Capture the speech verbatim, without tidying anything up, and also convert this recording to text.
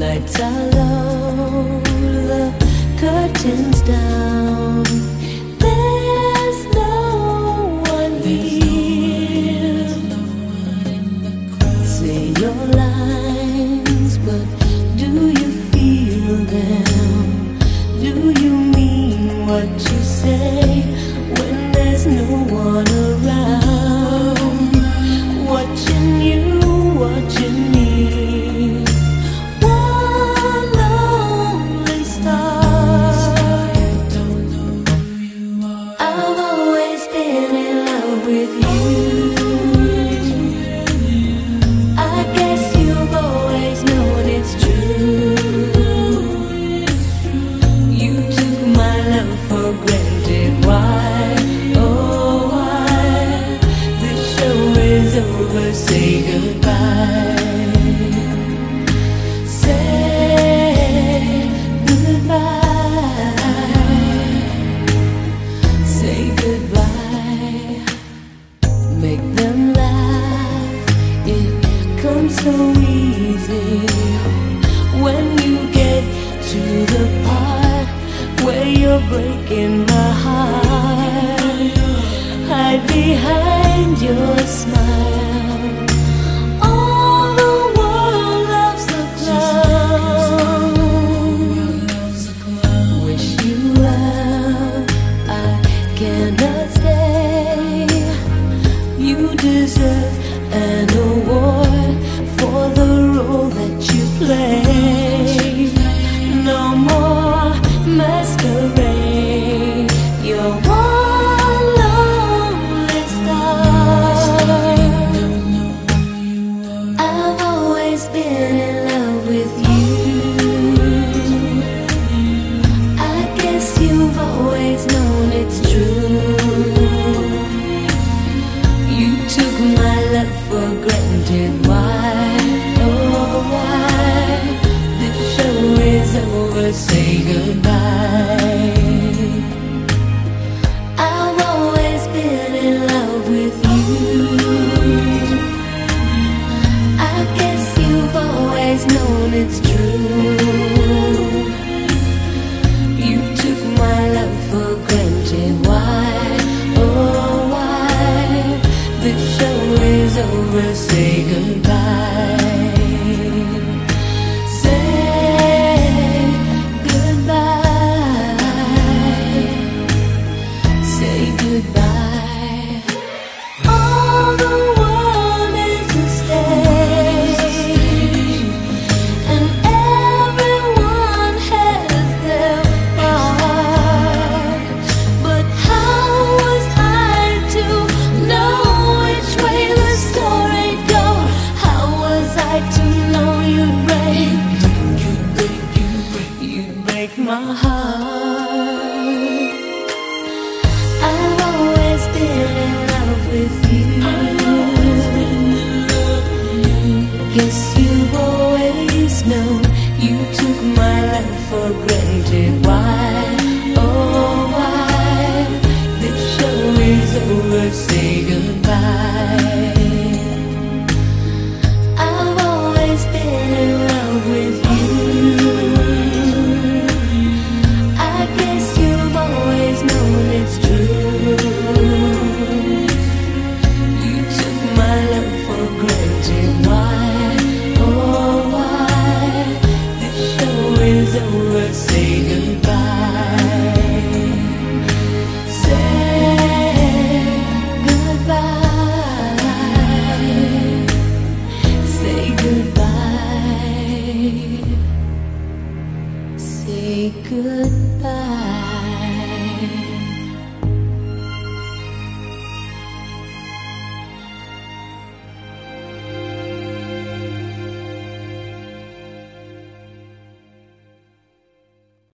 Lights are low, the curtains down. There's no one here. Say your lines, but do you feel them? Do you mean what you say when there's no one around? Watching you, watching me. Say goodbye. Say goodbye. Say goodbye. Make them laugh. It comes so easy when you get to the part where you're breaking my heart. Hide behind your smile. Cannot stay. You deserve an award for the role that you play. No more masquerade. You're one lonely star. I've always been in love with you. I guess you've always known it's true. You took my love for granted. Why, oh why? This show is over, say goodbye. I've always been in love with you. I guess you've always known it's true. You took my love for granted. Why, oh why? The show is over, say goodbye. Say goodbye. Say goodbye. All the world is a stage, and everyone has their part. But how was I to know which way the story goes? How was I to know you'd break, you'd break my heart? I've always been in love with you. Guess you've always known. You took my life for granted. Why, oh why? This show is over, say goodbye. I've always been in love with you. I guess you've always known it's true. You took my love for granted. Why, oh why? This show is over, say goodbye. Say goodbye. Say goodbye. Say goodbye.